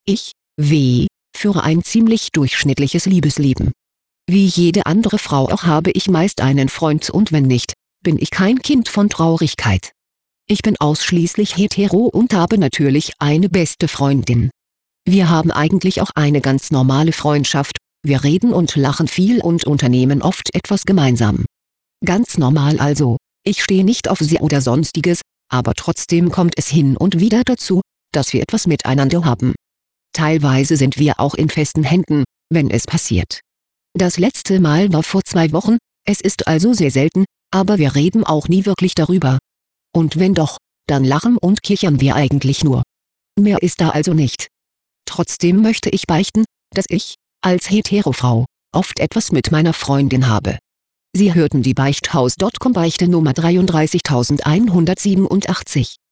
Ich, führe ein ziemlich durchschnittliches Liebesleben. Wie jede andere Frau auch habe ich meist einen Freund und wenn nicht, bin ich kein Kind von Traurigkeit. Ich bin ausschließlich hetero und habe natürlich eine beste Freundin. Wir haben eigentlich auch eine ganz normale Freundschaft, wir reden und lachen viel und unternehmen oft etwas gemeinsam. Ganz normal also, ich stehe nicht auf sie oder sonstiges, aber trotzdem kommt es hin und wieder dazu, dass wir etwas miteinander haben. Teilweise sind wir auch in festen Händen, wenn es passiert. Das letzte Mal war vor 2 Wochen, es ist also sehr selten, aber wir reden auch nie wirklich darüber. Und wenn doch, dann lachen und kichern wir eigentlich nur. Mehr ist da also nicht. Trotzdem möchte ich beichten, dass ich, als Heterofrau, oft etwas mit meiner Freundin habe. Sie hörten die Beichthaus.com Beichte Nummer 33187.